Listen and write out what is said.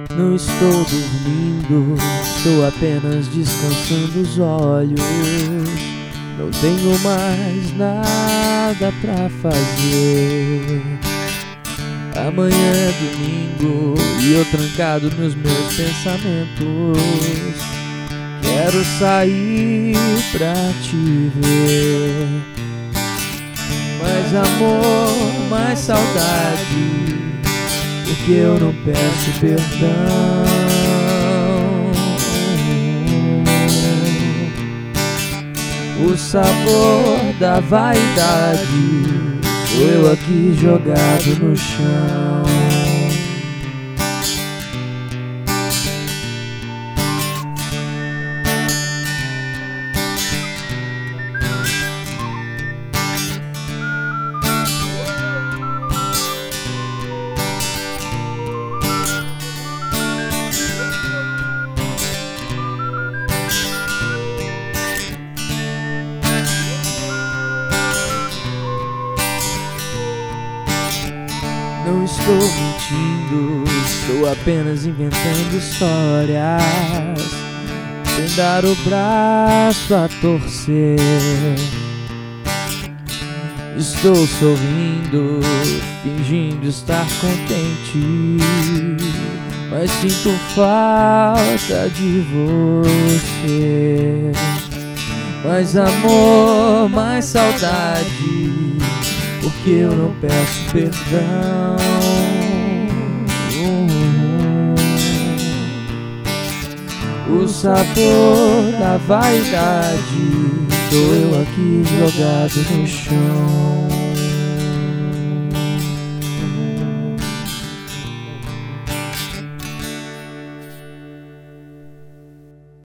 Não estou dormindo, estou apenas descansando os olhos. Não tenho mais nada pra fazer. Amanhã é domingo e eu trancado nos meus pensamentos. Quero sair pra te ver. Mais amor, mais saudade, porque eu não peço perdão. O sabor da vaidade, sou eu aqui jogado no chão. Não estou mentindo, estou apenas inventando histórias, sem dar o braço a torcer. Estou sorrindo, fingindo estar contente, mas sinto falta de você. Mais amor, mais saudade, porque eu não peço perdão. O sabor da vaidade, sou eu aqui jogado no chão.